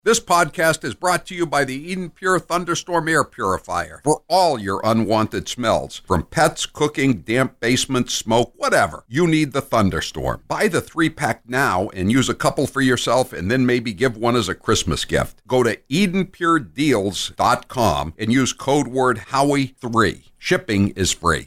This podcast is brought to you by the Eden Pure Thunderstorm Air Purifier for all your unwanted smells. From pets, cooking, damp basements, smoke, whatever. You need the Thunderstorm. Buy the 3-pack now and use a couple for yourself and then maybe give one as a Christmas gift. Go to EdenPureDeals.com and use code word Howie3. Shipping is free.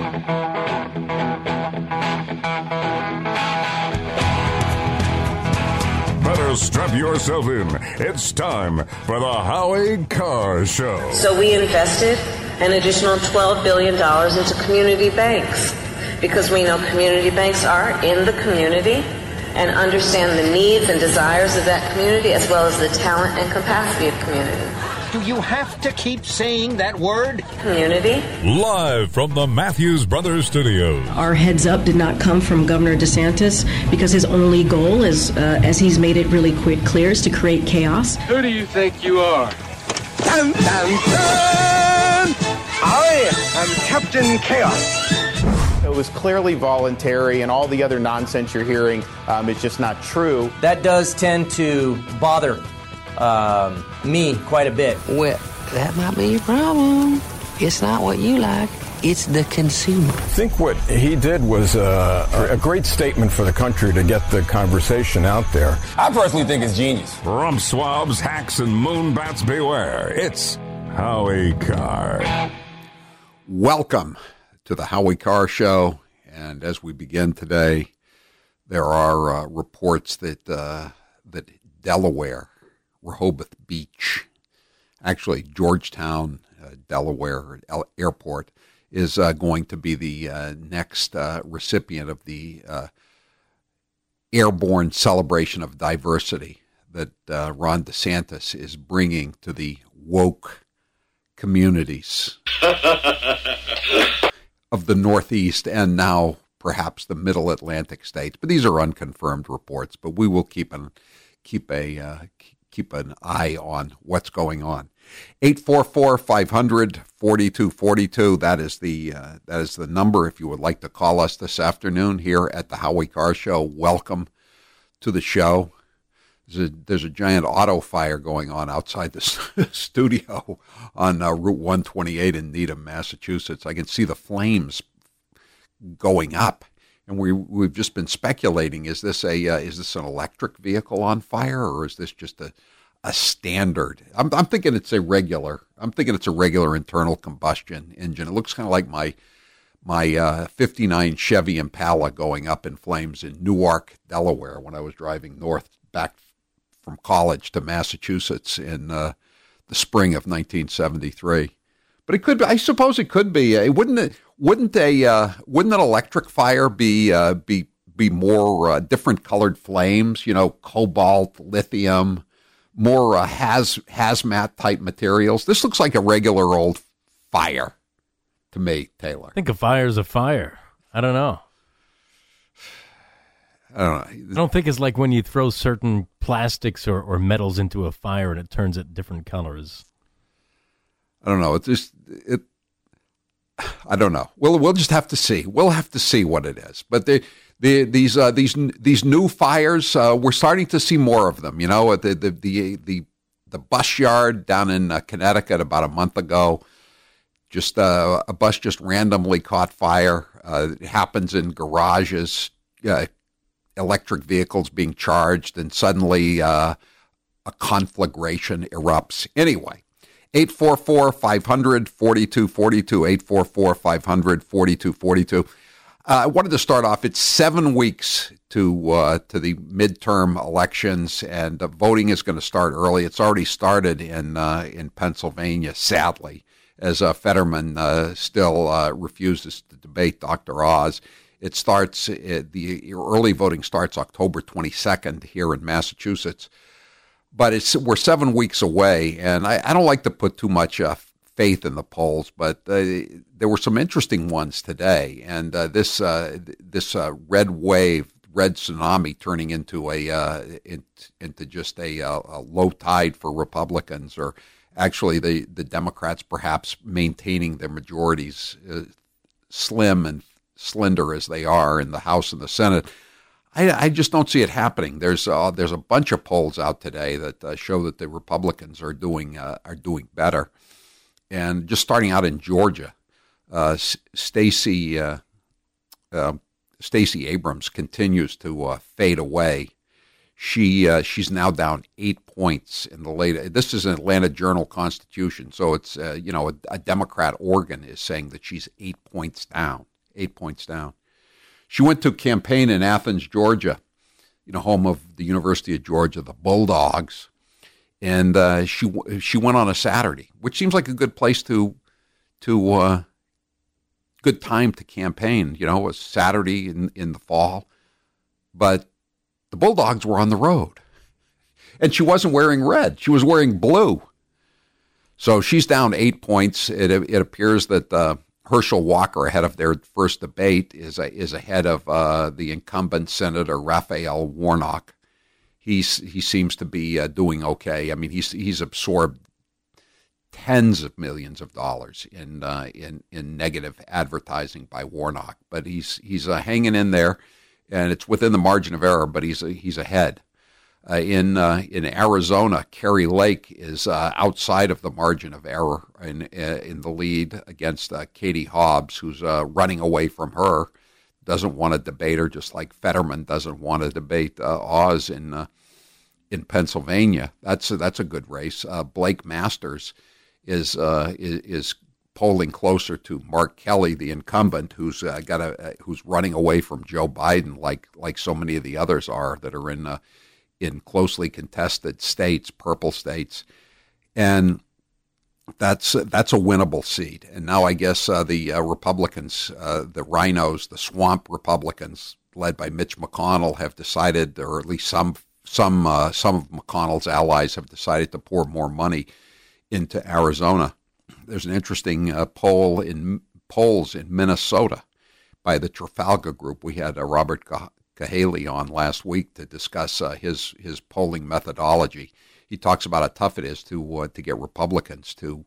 Better strap yourself in. It's time for the Howie Carr Show. So we invested an additional $12 billion into community banks because we know community banks are in the community and understand the needs and desires of that community as well as the talent and capacity of community. Do you have to keep saying that word? Community. Live from the Matthews Brothers Studios. Our heads up did not come from Governor DeSantis because his only goal is, as he's made it really clear, is to create chaos. Who do you think you are? Dun, dun, dun! I am Captain Chaos. It was clearly voluntary, and all the other nonsense you're hearing is just not true. That does tend to bother me quite a bit. Well, that might be your problem. It's not what you like. It's the consumer. I think what he did was a great statement for the country to get the conversation out there. I personally think it's genius. Rump swabs, hacks, and moonbats beware. It's Howie Carr. Welcome to the Howie Carr Show. And as we begin today, there are reports that that Delaware, Rehoboth Beach, actually Georgetown, Delaware Airport, is going to be the next recipient of the airborne celebration of diversity that Ron DeSantis is bringing to the woke communities of the Northeast and now perhaps the Middle Atlantic states. But these are unconfirmed reports. But we will keep an eye on what's going on. 844-500-4242. That is the number if you would like to call us this afternoon here at the Howie Carr Show. Welcome to the show. There's a giant auto fire going on outside the studio on Route 128 in Needham, Massachusetts. I can see the flames going up. And we've just been speculating: is this an electric vehicle on fire, or is this just a standard? I'm thinking it's a regular. I'm thinking it's a regular internal combustion engine. It looks kind of like my 59 Chevy Impala going up in flames in Newark, Delaware, when I was driving back from college to Massachusetts in the spring of 1973. But it could be. I suppose it could be. Wouldn't an electric fire be more different colored flames? You know, cobalt, lithium, more hazmat type materials. This looks like a regular old fire to me, Taylor. I think a fire's a fire. I don't know. I don't know. I don't think it's like when you throw certain plastics or metals into a fire and it turns it different colors. I don't know. I don't know. We'll just have to see. We'll have to see what it is. But these new fires, we're starting to see more of them. You know, the bus yard down in Connecticut about a month ago, just a bus just randomly caught fire. It happens in garages, electric vehicles being charged, and suddenly a conflagration erupts. Anyway. 844-500-4242, 844-500-4242. I wanted to start off. It's 7 weeks to the midterm elections, and voting is going to start early. It's already started in Pennsylvania, sadly, as Fetterman still refuses to debate Dr. Oz. It starts, the early voting starts October 22nd here in Massachusetts. But we're 7 weeks away, and I don't like to put too much faith in the polls, but there were some interesting ones today. And this red wave, red tsunami, turning into into just a low tide for Republicans, or actually the Democrats perhaps maintaining their majorities, slim and slender as they are in the House and the Senate. I just don't see it happening. There's a bunch of polls out today that show that the Republicans are doing better, and just starting out in Georgia, Stacey Abrams continues to fade away. She's now down 8 points in the latest. This is an Atlanta Journal-Constitution, so it's a Democrat organ is saying that she's 8 points down. 8 points down. She went to campaign in Athens, Georgia, home of the University of Georgia, the Bulldogs, and she went on a Saturday, which seems like a good place good time to campaign. A Saturday in the fall, but the Bulldogs were on the road, and she wasn't wearing red. She was wearing blue. So she's down 8 points. It appears that Herschel Walker, ahead of their first debate, is ahead of the incumbent Senator Raphael Warnock. He seems to be doing okay. I mean, he's absorbed tens of millions of dollars in negative advertising by Warnock, but he's hanging in there. And it's within the margin of error, but he's ahead. In Arizona, Kari Lake is outside of the margin of error in the lead against Katie Hobbs, who's running away from her. Doesn't want to debate her, just like Fetterman doesn't want to debate Oz in Pennsylvania. That's a good race. Blake Masters is polling closer to Mark Kelly, the incumbent, who's running away from Joe Biden, like so many of the others are that are in closely contested states, purple states, and that's a winnable seat. And now I guess the Republicans, the rhinos, the swamp Republicans, led by Mitch McConnell, have decided, or at least some of McConnell's allies have decided to pour more money into Arizona. There's an interesting polls in Minnesota by the Trafalgar Group. We had Robert Cahaly on last week to discuss his polling methodology. He talks about how tough it is to get Republicans to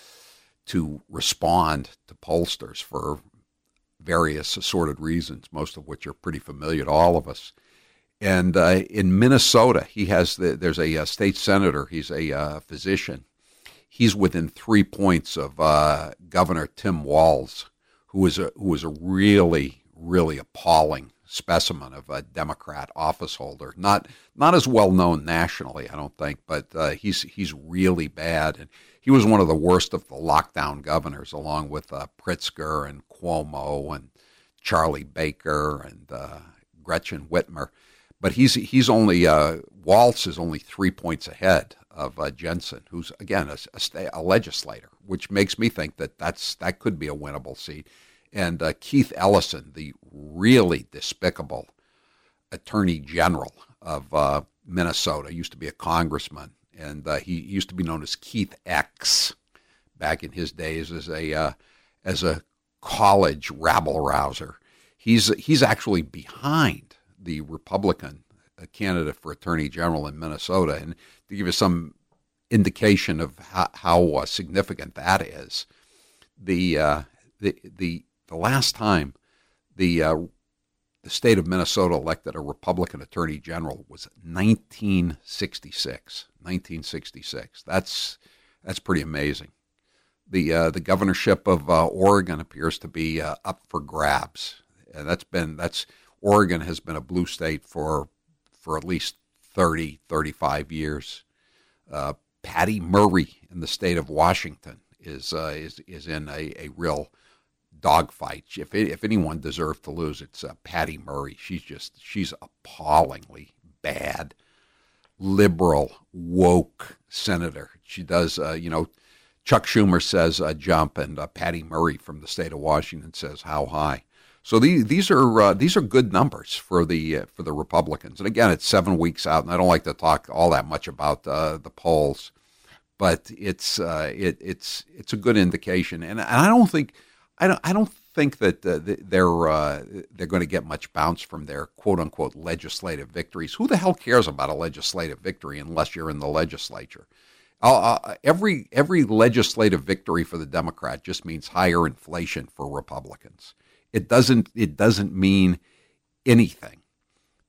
respond to pollsters for various assorted reasons, most of which are pretty familiar to all of us. And in Minnesota, there's a state senator. He's a physician. He's within 3 points of Governor Tim Walz, who is a really, really appalling specimen of a Democrat office holder. Not as well known nationally, I don't think, but he's really bad. And he was one of the worst of the lockdown governors, along with Pritzker and Cuomo and Charlie Baker and Gretchen Whitmer. But he's only Walz is only 3 points ahead of Jensen, who's again a legislator, which makes me think that could be a winnable seat. And Keith Ellison, the really despicable Attorney General of Minnesota, used to be a congressman, and he used to be known as Keith X back in his days as a college rabble rouser. He's actually behind the Republican candidate for Attorney General in Minnesota. And to give you some indication of how significant that is, the last time the state of Minnesota elected a Republican Attorney General was 1966. 1966. That's pretty amazing. The governorship of Oregon appears to be up for grabs, and Oregon has been a blue state for at least 30, 35 years. Patty Murray in the state of Washington is in a real dogfight. If anyone deserved to lose, it's Patty Murray. She's appallingly bad, liberal, woke senator. She does, Chuck Schumer says jump, and Patty Murray from the state of Washington says how high. So these are good numbers for the Republicans. And again, it's 7 weeks out, and I don't like to talk all that much about the polls, but it's a good indication. And I don't think that they're going to get much bounce from their quote unquote legislative victories. Who the hell cares about a legislative victory unless you're in the legislature? Every legislative victory for the Democrat just means higher inflation for Republicans. It doesn't mean anything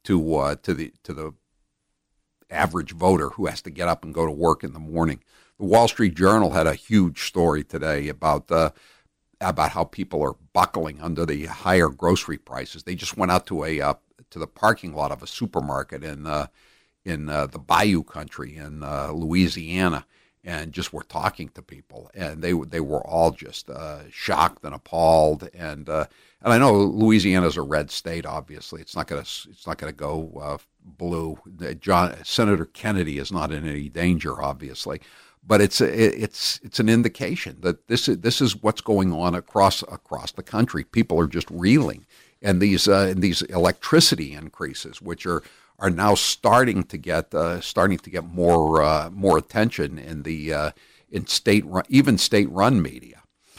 to the average voter who has to get up and go to work in the morning. The Wall Street Journal had a huge story today about how people are buckling under the higher grocery prices. They just went out to the parking lot of a supermarket in the Bayou country in Louisiana, and just were talking to people, and they were all just shocked and appalled. And I know Louisiana's a red state. Obviously, it's not gonna go blue. Senator Kennedy is not in any danger, obviously, but it's an indication that this is what's going on across the country. People are just reeling, and these electricity increases, which are now starting to get more attention in state-run media.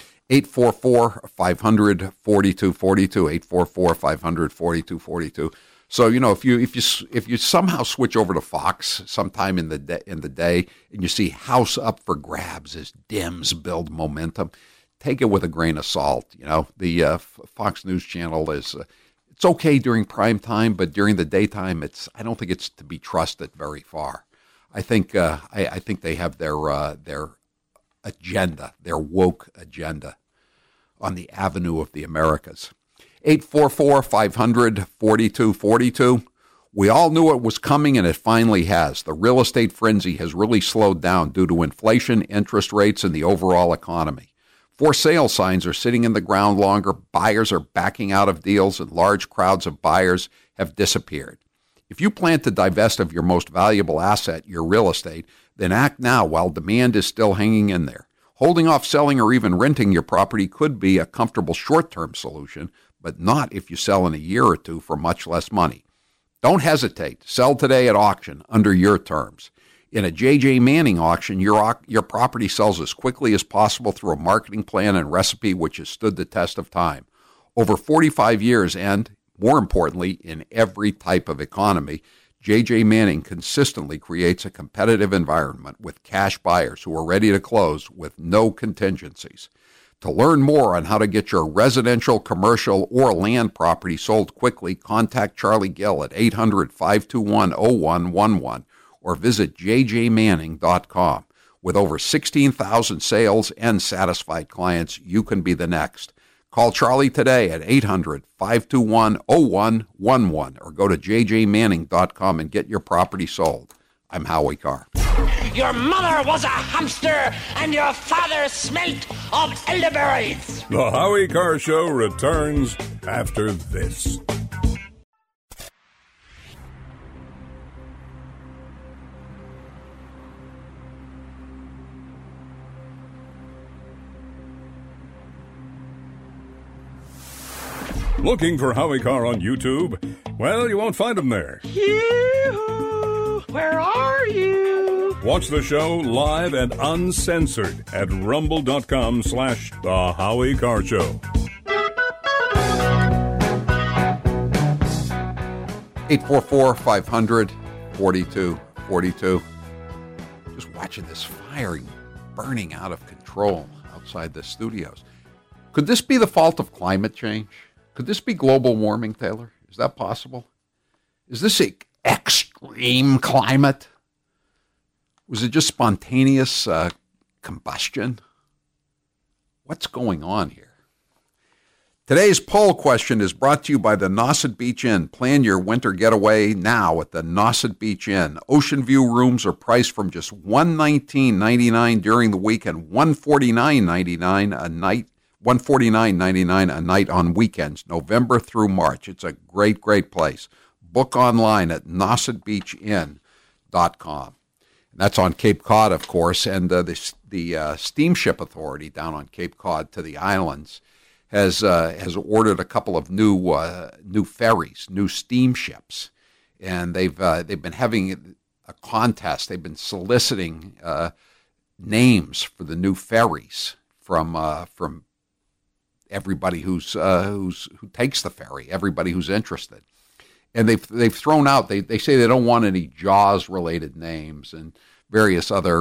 844-500-4242, 844-500-4242. So if you somehow switch over to Fox sometime in the day and you see House up for grabs as Dems build momentum, take it with a grain of salt. The Fox News Channel is. It's okay during prime time, but during the daytime, I don't think it's to be trusted very far. I think they have their agenda, their woke agenda, on the avenue of the Americas. 844-500-4242. We all knew it was coming, and it finally has. The real estate frenzy has really slowed down due to inflation, interest rates, and the overall economy. For sale signs are sitting in the ground longer, buyers are backing out of deals, and large crowds of buyers have disappeared. If you plan to divest of your most valuable asset, your real estate, then act now while demand is still hanging in there. Holding off selling or even renting your property could be a comfortable short-term solution, but not if you sell in a year or two for much less money. Don't hesitate. Sell today at auction under your terms. In a J.J. Manning auction, your property sells as quickly as possible through a marketing plan and recipe which has stood the test of time. Over 45 years and, more importantly, in every type of economy, J.J. Manning consistently creates a competitive environment with cash buyers who are ready to close with no contingencies. To learn more on how to get your residential, commercial, or land property sold quickly, contact Charlie Gill at 800-521-0111. or visit jjmanning.com. With over 16,000 sales and satisfied clients, you can be the next. Call Charlie today at 800-521-0111 or go to jjmanning.com and get your property sold. I'm Howie Carr. Your mother was a hamster and your father smelt of elderberries. The Howie Carr Show returns after this. Looking for Howie Carr on YouTube? Well, you won't find him there. Yoo-hoo! Where are you? Watch the show live and uncensored at rumble.com/The Howie Carr Show. 844-500-4242. Just watching this fire burning out of control outside the studios. Could this be the fault of climate change? Could this be global warming, Taylor? Is that possible? Is this extreme climate? Was it just spontaneous combustion? What's going on here? Today's poll question is brought to you by the Nauset Beach Inn. Plan your winter getaway now at the Nauset Beach Inn. Ocean view rooms are priced from just $119.99 during the week and $149.99 a night. $149.99 a night on weekends, November through March. It's a great, great place. Book online at nausetbeachin.com. And that's on Cape Cod, of course, and the Steamship Authority down on Cape Cod to the islands has ordered a couple of new ferries, new steamships, and they've been having a contest. They've been soliciting names for the new ferries from everybody who takes the ferry, everybody who's interested. And they've thrown out, they say they don't want any Jaws-related names, and various other,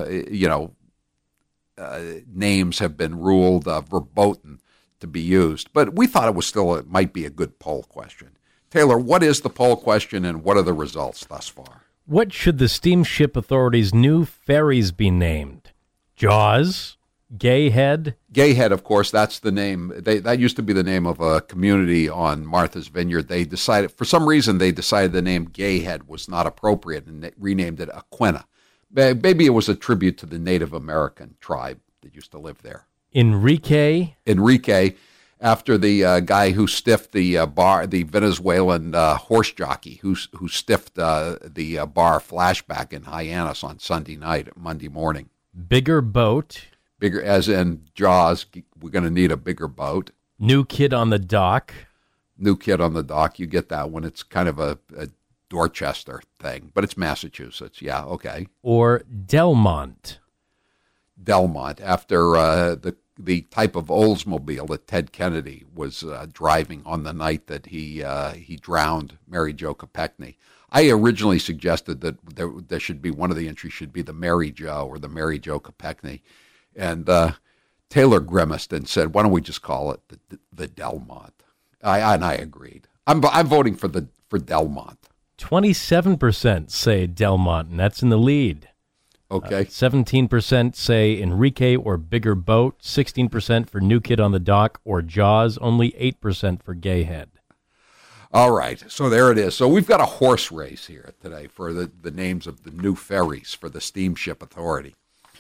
names have been ruled verboten to be used. But we thought it might be a good poll question. Taylor, what is the poll question and what are the results thus far? What should the Steamship Authority's new ferries be named? Jaws? Gayhead? Gayhead, of course, that's the name. That used to be the name of a community on Martha's Vineyard. They decided, for some reason, the name Gayhead was not appropriate and they renamed it Aquina. Maybe it was a tribute to the Native American tribe that used to live there. Enrique, after the guy who stiffed the Venezuelan horse jockey who stiffed the bar Flashback in Hyannis on Monday morning. Bigger boat. Bigger, as in Jaws, we're going to need a bigger boat. New Kid on the Dock. New Kid on the Dock, you get that one. It's kind of a Dorchester thing, but it's Massachusetts. Yeah, okay. Or Delmont. Delmont, after the type of Oldsmobile that Ted Kennedy was driving on the night that he drowned Mary Jo Kopechne. I originally suggested that there should be one of the entries should be the Mary Jo or the Mary Jo Kopechne. And Taylor grimaced and said, "Why don't we just call it the Delmont?" And I agreed. I'm voting for Delmont. 27% say Delmont, and that's in the lead. Okay. 17% say Enrique or Bigger Boat. 16% for New Kid on the Dock or Jaws. Only 8% for Gayhead. All right. So there it is. So we've got a horse race here today for the names of the new ferries for the Steamship Authority.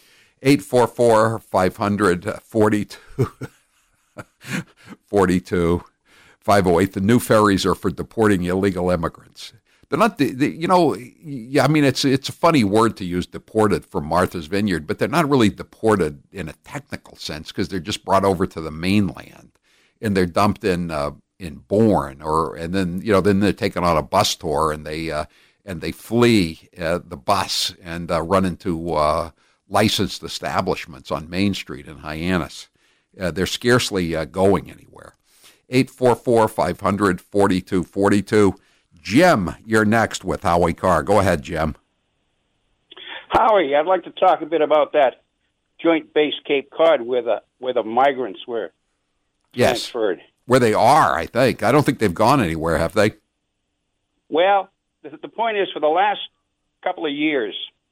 844-500-42 508. The new ferries are for deporting illegal immigrants. They're not, I mean, it's a funny word to use, deported, from Martha's Vineyard, but they're not really deported in a technical sense because they're just brought over to the mainland and they're dumped in Bourne, and then they're taken on a bus tour and they flee the bus and run into licensed establishments on Main Street in Hyannis. They're scarcely going anywhere. 844-500-4242. Jim, you're next with Howie Carr. Go ahead, Jim. Howie, I'd like to talk a bit about that Joint Base Cape Cod where the migrants were transferred. Where they are, I think. I don't think they've gone anywhere, have they? Well, the point is, for the last couple of years,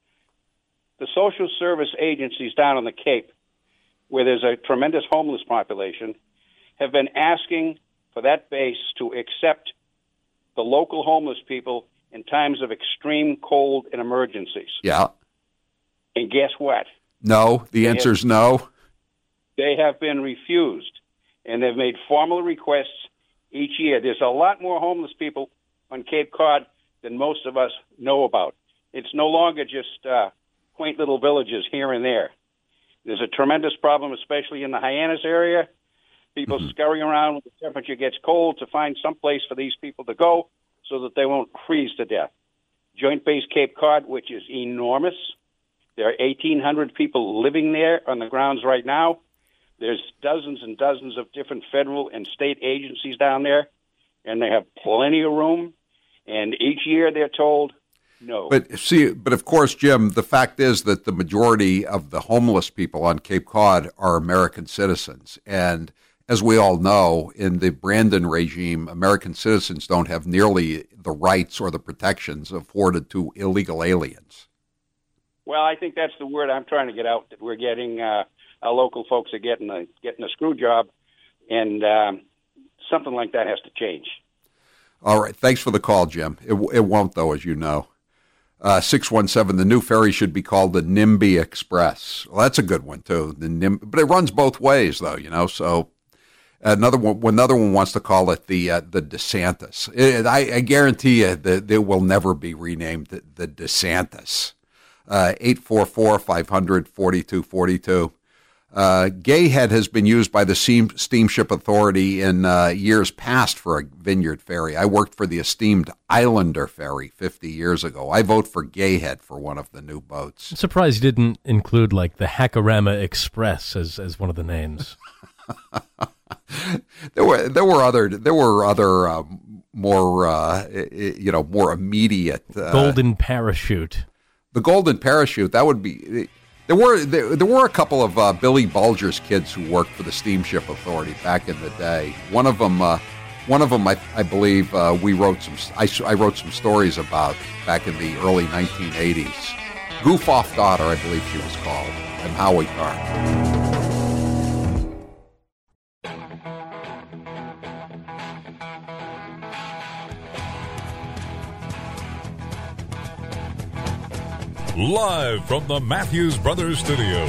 the social service agencies down on the Cape, where there's a tremendous homeless population, have been asking for that base to accept the local homeless people in times of extreme cold and emergencies. Yeah. And guess what? No. The answer is no. They have been refused, and they've made formal requests each year. There's a lot more homeless people on Cape Cod than most of us know about. It's no longer just quaint little villages here and there. There's a tremendous problem, especially in the Hyannis area. People scurrying around when the temperature gets cold to find some place for these people to go so that they won't freeze to death. Joint Base Cape Cod, which is enormous. There are 1,800 people living there on the grounds right now. There's dozens and dozens of different federal and state agencies down there, and they have plenty of room. And each year they're told, no. But of course, Jim, the fact is that the majority of the homeless people on Cape Cod are American citizens. And as we all know, in the Brandon regime, American citizens don't have nearly the rights or the protections afforded to illegal aliens. Well, I think that's the word I'm trying to get out, that we're getting, our local folks are getting a screw job, and something like that has to change. All right. Thanks for the call, Jim. It won't, though, as you know. 617, the new ferry should be called the NIMBY Express. Well, that's a good one, too. But it runs both ways, though, so another one wants to call it the DeSantis. I guarantee you that it will never be renamed the DeSantis. 844-500-4242. Gayhead has been used by the Steamship Authority in years past for a Vineyard ferry. I worked for the esteemed Islander ferry 50 years ago. I vote for Gayhead for one of the new boats. I'm surprised you didn't include like the Hakarama Express as one of the names. There were other more more immediate Golden Parachute. The Golden Parachute, that would be. There were a couple of Billy Bulger's kids who worked for the Steamship Authority back in the day. One of them One of them, I believe, we wrote some. I wrote some stories about back in the early 1980s. Goof Off Daughter, I believe she was called, and Howie Carr. Live from the Matthews Brothers Studios.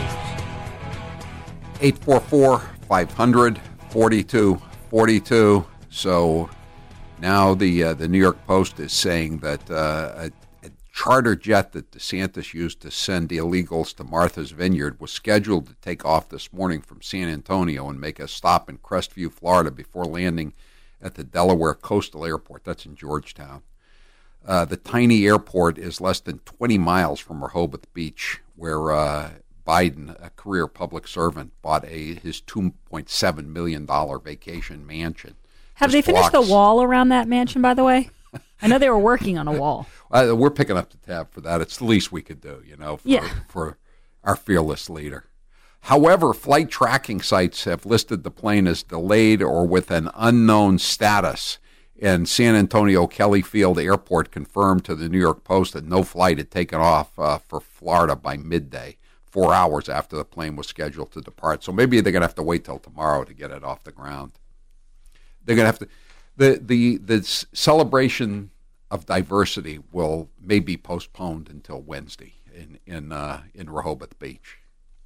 844-500-4242. So now the New York Post is saying that a charter jet that DeSantis used to send illegals to Martha's Vineyard was scheduled to take off this morning from San Antonio and make a stop in Crestview, Florida, before landing at the Delaware Coastal Airport. That's in Georgetown. The tiny airport is less than 20 miles from Rehoboth Beach, where Biden, a career public servant, bought his $2.7 million vacation mansion. Have they finished the wall around that mansion, by the way? I know they were working on a wall. We're picking up the tab for that. It's the least we could do, for our fearless leader. However, flight tracking sites have listed the plane as delayed or with an unknown status. And San Antonio Kelly Field Airport confirmed to the New York Post that no flight had taken off for Florida by midday, 4 hours after the plane was scheduled to depart. So maybe they're going to have to wait till tomorrow to get it off the ground. They're going to have to. The celebration of diversity may be postponed until Wednesday in Rehoboth Beach.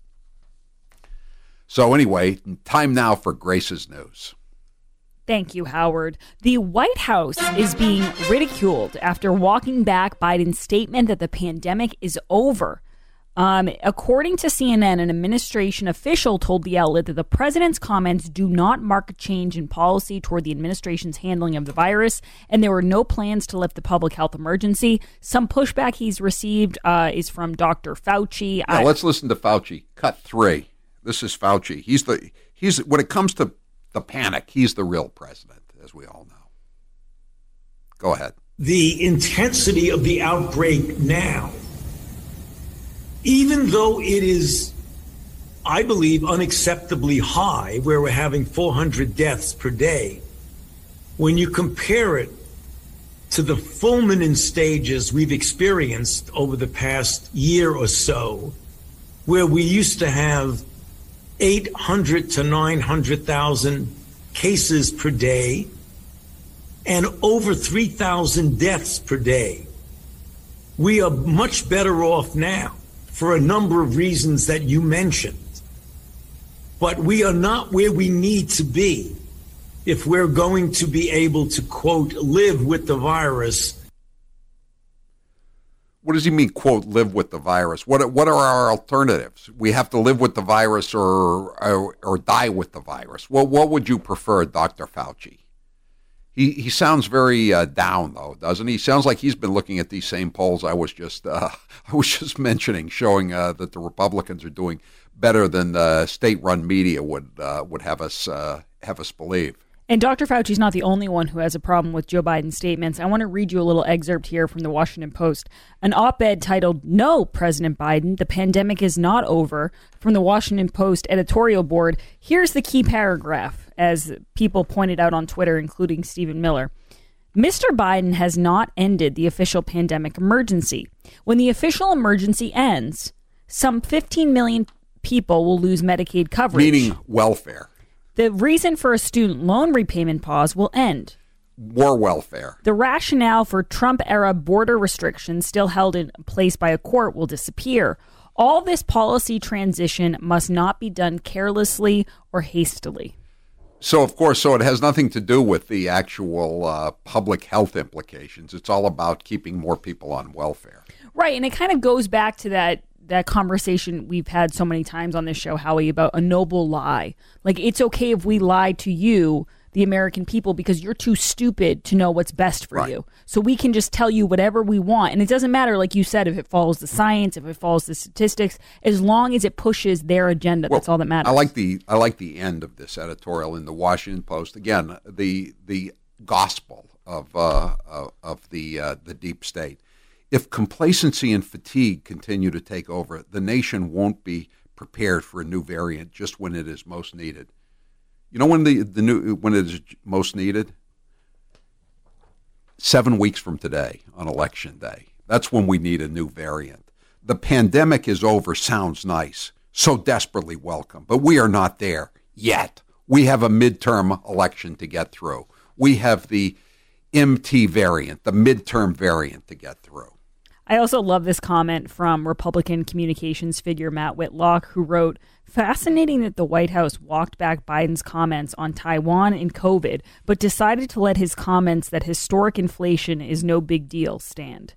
So anyway, time now for Grace's news. Thank you, Howard. The White House is being ridiculed after walking back Biden's statement that the pandemic is over. According to CNN, an administration official told the outlet that the president's comments do not mark a change in policy toward the administration's handling of the virus, and there were no plans to lift the public health emergency. Some pushback he's received is from Dr. Fauci. Now, let's listen to Fauci. Cut 3. This is Fauci. He's when it comes to the panic, he's the real president, as we all know. Go ahead. The intensity of the outbreak now, even though it is, I believe, unacceptably high, where we're having 400 deaths per day, when you compare it to the fulminant stages we've experienced over the past year or so, where we used to have 800 to 900,000 cases per day and over 3,000 deaths per day. We are much better off now for a number of reasons that you mentioned. But we are not where we need to be if we're going to be able to, quote, live with the virus. What does he mean, quote, live with the virus? What are our alternatives? We have to live with the virus or die with the virus. Well, what would you prefer, Dr. Fauci? He sounds very down, though, doesn't he? He sounds like he's been looking at these same polls I was just mentioning, showing that the Republicans are doing better than the state-run media would have us believe. And Dr. Fauci's not the only one who has a problem with Joe Biden's statements. I want to read you a little excerpt here from the Washington Post. An op-ed titled, "No, President Biden, the pandemic is not over," from the Washington Post editorial board. Here's the key paragraph, as people pointed out on Twitter, including Stephen Miller. Mr. Biden has not ended the official pandemic emergency. When the official emergency ends, some 15 million people will lose Medicaid coverage. Meaning welfare. The reason for a student loan repayment pause will end. More welfare. The rationale for Trump-era border restrictions still held in place by a court will disappear. All this policy transition must not be done carelessly or hastily. So, of course, it has nothing to do with the actual public health implications. It's all about keeping more people on welfare. Right, and it kind of goes back to that conversation we've had so many times on this show, Howie, about a noble lie. Like, it's okay if we lie to you, the American people, because you're too stupid to know what's best for you. So we can just tell you whatever we want. And it doesn't matter, like you said, if it follows the science, if it follows the statistics, as long as it pushes their agenda. That's all that matters. I like the end of this editorial in the Washington Post. Again, the gospel of the deep state. If complacency and fatigue continue to take over, the nation won't be prepared for a new variant just when it is most needed. You know when when it is most needed? 7 weeks from today on Election Day. That's when we need a new variant. The pandemic is over sounds nice, so desperately welcome, but we are not there yet. We have a midterm election to get through. We have the MT variant, the midterm variant to get through. I also love this comment from Republican communications figure Matt Whitlock, who wrote, "Fascinating that the White House walked back Biden's comments on Taiwan and COVID, but decided to let his comments that historic inflation is no big deal stand."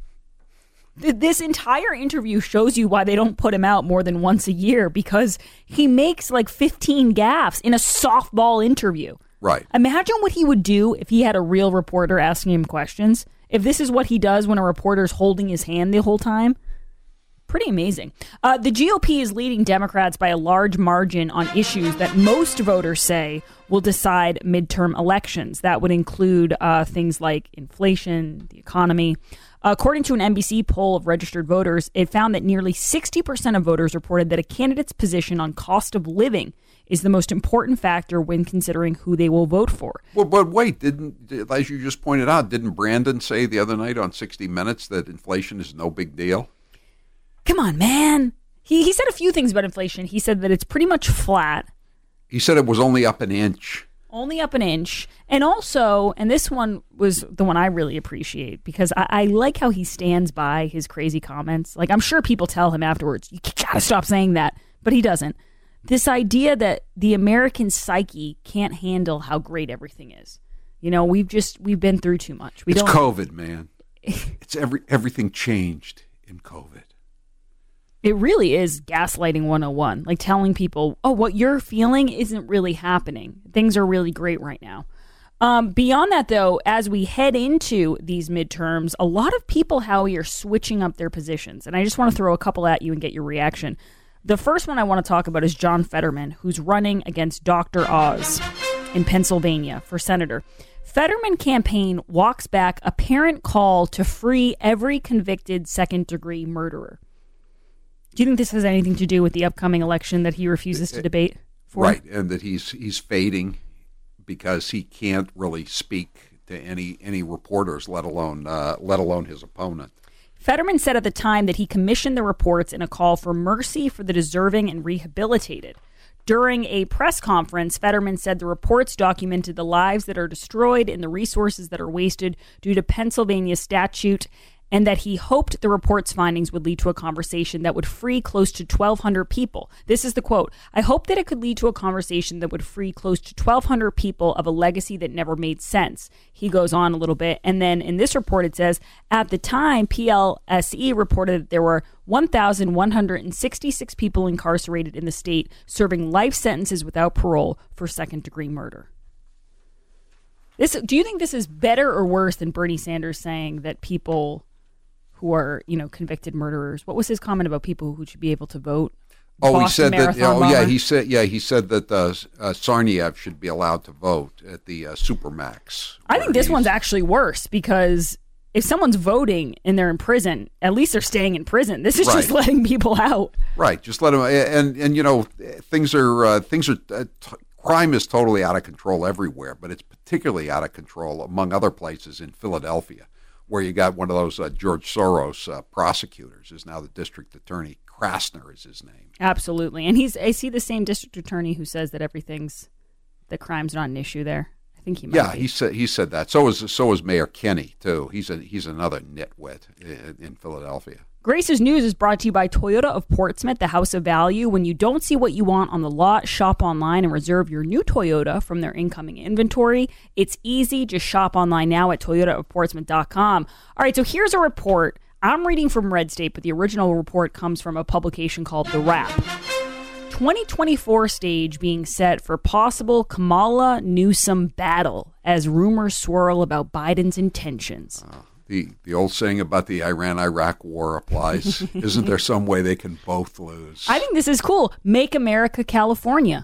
This entire interview shows you why they don't put him out more than once a year, because he makes like 15 gaffes in a softball interview. Right. Imagine what he would do if he had a real reporter asking him questions. If this is what he does when a reporter's holding his hand the whole time. Pretty amazing. The GOP is leading Democrats by a large margin on issues that most voters say will decide midterm elections. That would include things like inflation, the economy. According to an NBC poll of registered voters, it found that nearly 60% of voters reported that a candidate's position on cost of living is the most important factor when considering who they will vote for. Well, but wait, as you just pointed out, didn't Brandon say the other night on 60 Minutes that inflation is no big deal? Come on, man. He said a few things about inflation. He said that it's pretty much flat. He said it was only up an inch. Only up an inch. And also, and this one was the one I really appreciate, because I like how he stands by his crazy comments. Like, I'm sure people tell him afterwards, you gotta stop saying that, but he doesn't. This idea that the American psyche can't handle how great everything is. You know, we've been through too much. It's COVID, man. It's everything changed in COVID. It really is gaslighting 101, like telling people, oh, what you're feeling isn't really happening. Things are really great right now. Beyond that, though, as we head into these midterms, a lot of people, Howie, are switching up their positions. And I just want to throw a couple at you and get your reaction. The first one I want to talk about is John Fetterman, who's running against Dr. Oz in Pennsylvania for senator. Fetterman campaign walks back apparent call to free every convicted second-degree murderer. Do you think this has anything to do with the upcoming election that he refuses to debate for? Right, and that he's fading because he can't really speak to any reporters, let alone his opponent. Fetterman said at the time that he commissioned the reports in a call for mercy for the deserving and rehabilitated. During a press conference, Fetterman said the reports documented the lives that are destroyed and the resources that are wasted due to Pennsylvania statute, and that he hoped the report's findings would lead to a conversation that would free close to 1,200 people. This is the quote. "I hope that it could lead to a conversation that would free close to 1,200 people of a legacy that never made sense." He goes on a little bit. And then in this report, it says, at the time, PLSE reported that there were 1,166 people incarcerated in the state serving life sentences without parole for second-degree murder. Do you think this is better or worse than Bernie Sanders saying that people who are, convicted murderers? What was his comment about people who should be able to vote? Oh, he said that. He said that Sarniev should be allowed to vote at the Supermax. I think this one's actually worse, because if someone's voting and they're in prison, at least they're staying in prison. This is just letting people out. Right, just let them. And crime is totally out of control everywhere, but it's particularly out of control, among other places, in Philadelphia, where you got one of those George Soros prosecutors is now the district attorney. Krasner is his name. Absolutely. And I see the same district attorney who says that that crime's not an issue there. I think he might. Yeah, he said that. So is Mayor Kenney too. He's another nitwit in Philadelphia. Grace's News is brought to you by Toyota of Portsmouth, the house of value. When you don't see what you want on the lot, shop online and reserve your new Toyota from their incoming inventory. It's easy. Just shop online now at toyotaofportsmouth.com. All right, so here's a report. I'm reading from Red State, but the original report comes from a publication called The Wrap. 2024 stage being set for possible Kamala Newsom battle as rumors swirl about Biden's intentions. The old saying about the Iran-Iraq war applies. Isn't there some way they can both lose? I think this is cool. Make America California.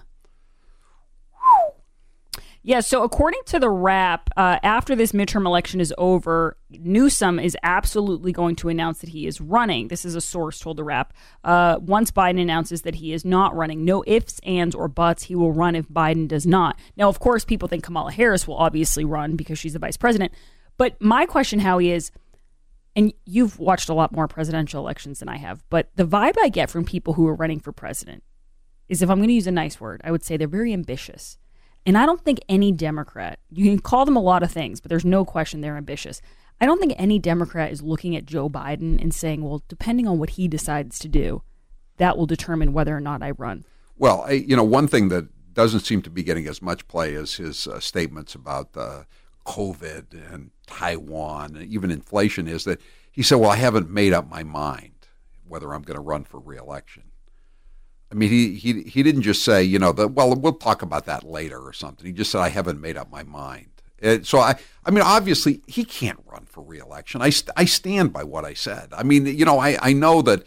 Yeah, so according to The Wrap, after this midterm election is over, Newsom is absolutely going to announce that he is running. This is a source told The Wrap. Once Biden announces that he is not running, no ifs, ands, or buts, he will run if Biden does not. Now, of course, people think Kamala Harris will obviously run because she's the vice president. But my question, Howie, is, and you've watched a lot more presidential elections than I have, but the vibe I get from people who are running for president is, if I'm going to use a nice word, I would say they're very ambitious. And I don't think any Democrat, you can call them a lot of things, but there's no question they're ambitious. I don't think any Democrat is looking at Joe Biden and saying, well, depending on what he decides to do, that will determine whether or not I run. Well, one thing that doesn't seem to be getting as much play as his statements about COVID and Taiwan and even inflation is that he said, well, I haven't made up my mind whether I'm going to run for re-election. I mean, he didn't just say, well, we'll talk about that later or something. He just said, I haven't made up my mind. So, I mean, obviously, he can't run for re-election. I stand by what I said. I mean, I know that,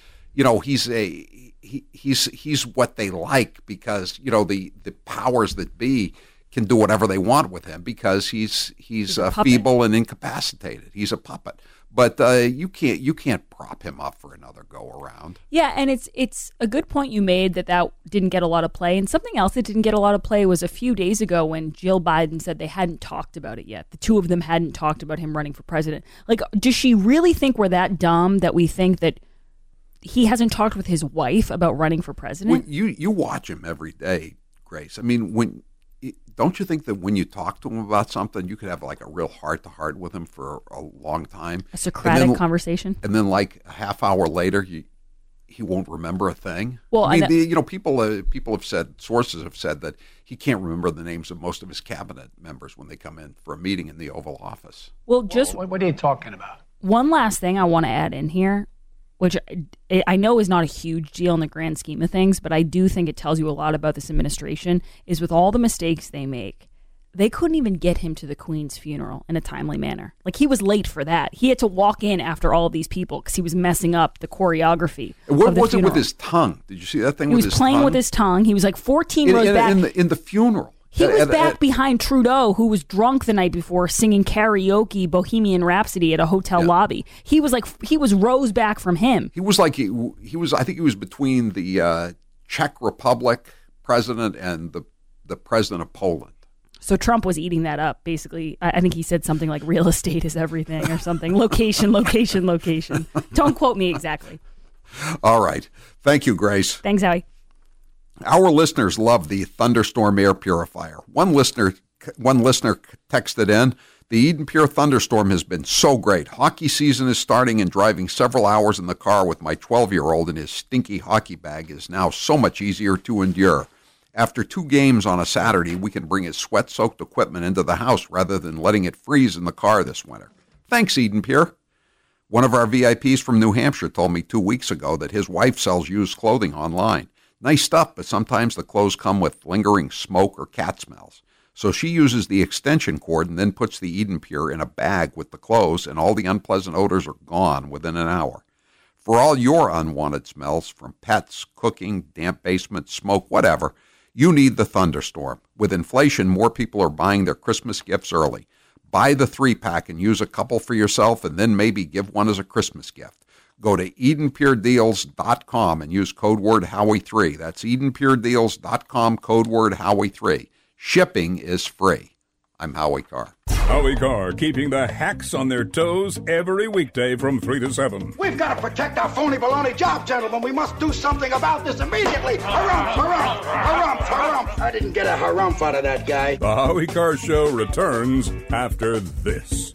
he's what they like because, the powers that be can do whatever they want with him because he's feeble and incapacitated. He's a puppet. But you can't prop him up for another go around. Yeah, and it's a good point you made that didn't get a lot of play. And something else that didn't get a lot of play was a few days ago when Jill Biden said they hadn't talked about it yet. The two of them hadn't talked about him running for president. Like, does she really think we're that dumb that we think that he hasn't talked with his wife about running for president? Well, you watch him every day, Grace. I mean, don't you think that when you talk to him about something, you could have like a real heart-to-heart with him for a long time? A Socratic conversation? And then like a half hour later, he won't remember a thing? Well, I mean, people have said, sources have said that he can't remember the names of most of his cabinet members when they come in for a meeting in the Oval Office. Well, just what are you talking about? One last thing I want to add in here, which I know is not a huge deal in the grand scheme of things, but I do think it tells you a lot about this administration, is with all the mistakes they make, they couldn't even get him to the Queen's funeral in a timely manner. Like, he was late for that. He had to walk in after all of these people because he was messing up the choreography. What was it with his tongue? Did you see that thing with his tongue? He was playing with his tongue. He was like 14 rows back. In the funeral. He was back behind Trudeau, who was drunk the night before singing karaoke Bohemian Rhapsody at a hotel lobby. He was rows back from him. He was like, he was, I think he was between the Czech Republic president and the president of Poland. So Trump was eating that up, basically. I think he said something like real estate is everything or something. Location. Don't quote me exactly. All right. Thank you, Grace. Thanks, Howie. Our listeners love the Thunderstorm air purifier. One listener texted in, the Eden Pure Thunderstorm has been so great. Hockey season is starting and driving several hours in the car with my 12-year-old in his stinky hockey bag is now so much easier to endure. After 2 games on a Saturday, we can bring his sweat-soaked equipment into the house rather than letting it freeze in the car this winter. Thanks, Eden Pure. One of our VIPs from New Hampshire told me 2 weeks ago that his wife sells used clothing online. Nice stuff, but sometimes the clothes come with lingering smoke or cat smells. So she uses the extension cord and then puts the Eden Pure in a bag with the clothes, and all the unpleasant odors are gone within an hour. For all your unwanted smells, from pets, cooking, damp basement, smoke, whatever, you need the Thunderstorm. With inflation, more people are buying their Christmas gifts early. Buy the 3-pack and use a couple for yourself, and then maybe give one as a Christmas gift. Go to EdenPureDeals.com and use code word Howie3. That's EdenPureDeals.com, code word Howie3. Shipping is free. I'm Howie Carr. Howie Carr, keeping the hacks on their toes every weekday from 3 to 7. We've got to protect our phony baloney job, gentlemen. We must do something about this immediately. Harumph, harumph, harumph, harumph. I didn't get a harumph out of that guy. The Howie Carr Show returns after this.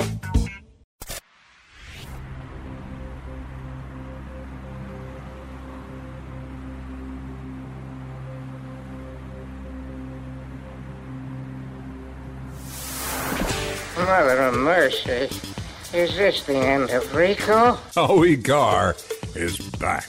Mother of mercy. Is this the end of Rico? Howie Carr is back.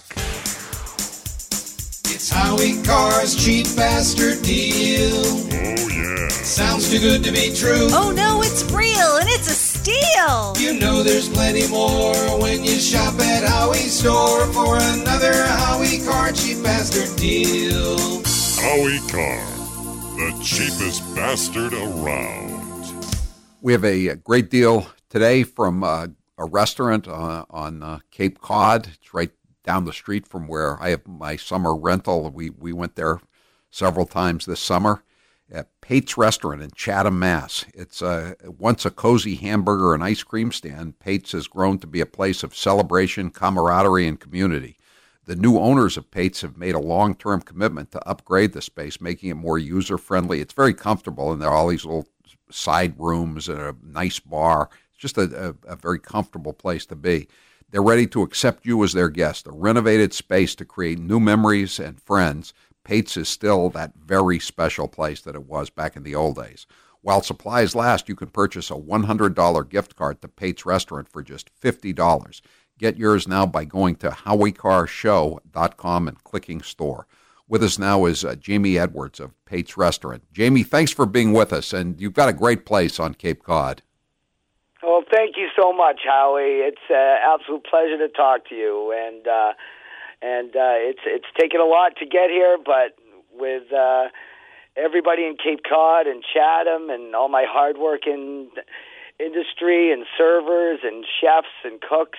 It's Howie Carr's cheap bastard deal. Oh, yeah. Sounds too good to be true. Oh, no, it's real, and it's a steal. You know there's plenty more when you shop at Howie's store for another Howie Carr cheap bastard deal. Howie Carr, the cheapest bastard around. We have a great deal today from a restaurant on Cape Cod. It's right down the street from where I have my summer rental. We went there several times this summer. at Pate's Restaurant in Chatham, Mass. It's once a cozy hamburger and ice cream stand. Pate's has grown to be a place of celebration, camaraderie, and community. The new owners of Pate's have made a long-term commitment to upgrade the space, making it more user-friendly. It's very comfortable, and there are all these little side rooms and a nice bar. It's just a very comfortable place to be. They're ready to accept you as their guest. A renovated space to create new memories and friends. Pate's is still that very special place that it was back in the old days. While supplies last, you can purchase a $100 gift card to Pate's Restaurant for just $50. Get yours now by going to howiecarrshow.com and clicking store. With us now is Jamie Edwards of Pate's Restaurant. Jamie, thanks for being with us, and you've got a great place on Cape Cod. Well, thank you so much, Howie. It's an absolute pleasure to talk to you, and it's taken a lot to get here, but with everybody in Cape Cod and Chatham and all my hard-working industry and servers and chefs and cooks,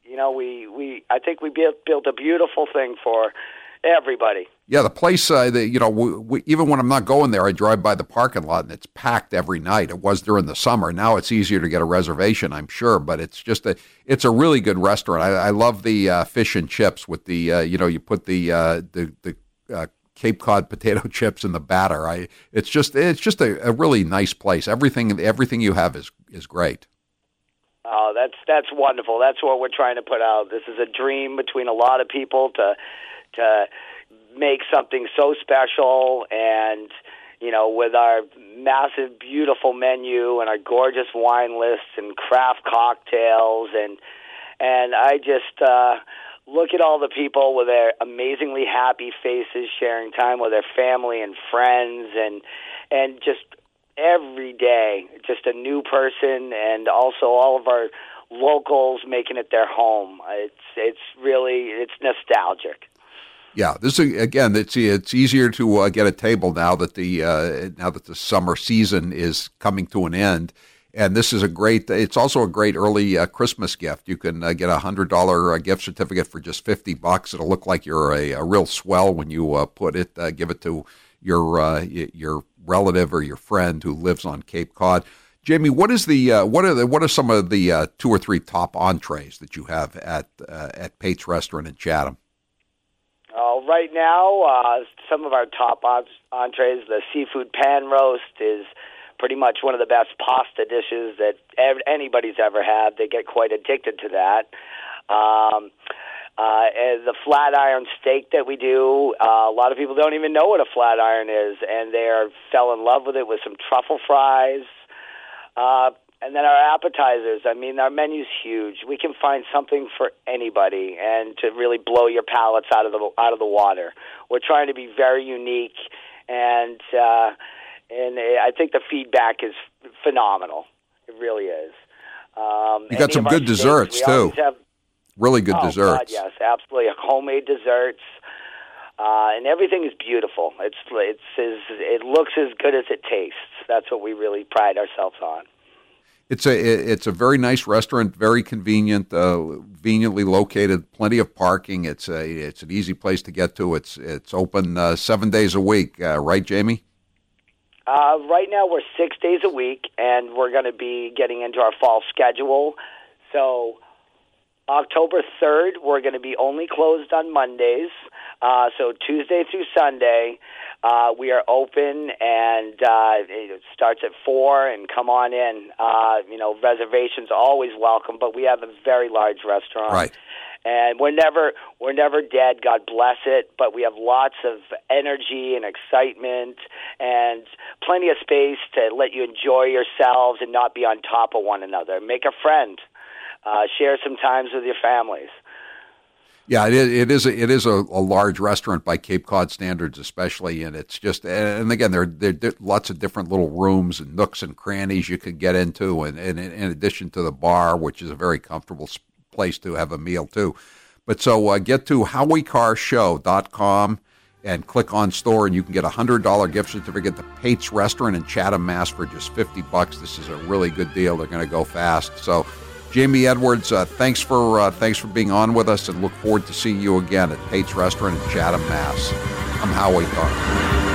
I think we built a beautiful thing for everybody. Yeah, the place, even when I'm not going there, I drive by the parking lot and it's packed every night. It was during the summer. Now it's easier to get a reservation, I'm sure, but it's a really good restaurant. I love the fish and chips with the, you put the Cape Cod potato chips in the batter. It's just a really nice place. Everything you have is great. Oh, that's wonderful. That's what we're trying to put out. This is a dream between a lot of people to make something so special, and with our massive, beautiful menu and our gorgeous wine lists and craft cocktails, and I just look at all the people with their amazingly happy faces, sharing time with their family and friends, and just every day, just a new person, and also all of our locals making it their home. It's nostalgic. Yeah, this again. It's easier to get a table now that the summer season is coming to an end, and this is it's also a great early Christmas gift. You can get a $100 gift certificate for just $50. It'll look like you're a real swell when you give it to your relative or your friend who lives on Cape Cod. Jamie, what are some of the 2 or 3 top entrees that you have at Pate's Restaurant in Chatham? Right now, some of our top entrees, the seafood pan roast is pretty much one of the best pasta dishes that anybody's ever had. They get quite addicted to that. And the flat iron steak that we do, a lot of people don't even know what a flat iron is, and they fell in love with it with some truffle fries. And then our appetizers. I mean, our menu's huge. We can find something for anybody, and to really blow your palates out of the water. We're trying to be very unique, and I think the feedback is phenomenal. It really is. You got some good desserts too. Really good desserts. God, yes, absolutely. Homemade desserts, and everything is beautiful. It looks as good as it tastes. That's what we really pride ourselves on. It's a very nice restaurant, very convenient, conveniently located, plenty of parking. It's an easy place to get to. It's open 7 days a week, right, Jamie? Right now we're 6 days a week, and we're going to be getting into our fall schedule. So October 3rd, we're going to be only closed on Mondays. So Tuesday through Sunday, we are open, and it starts at 4, and come on in. Reservations always welcome, but we have a very large restaurant. Right. And we're never dead, God bless it, but we have lots of energy and excitement and plenty of space to let you enjoy yourselves and not be on top of one another. Make a friend. Share some times with your families. Yeah, it is a large restaurant by Cape Cod standards, especially, and it's just, and again, there are lots of different little rooms and nooks and crannies you could get into, and in addition to the bar, which is a very comfortable place to have a meal too. But so get to howiecarrshow.com and click on store, and you can get a $100 gift certificate to Pate's Restaurant in Chatham, Mass for just $50. This is a really good deal. They're going to go fast. So Jamie Edwards, thanks for being on with us, and look forward to seeing you again at Pate's Restaurant in Chatham, Mass. I'm Howie Carr.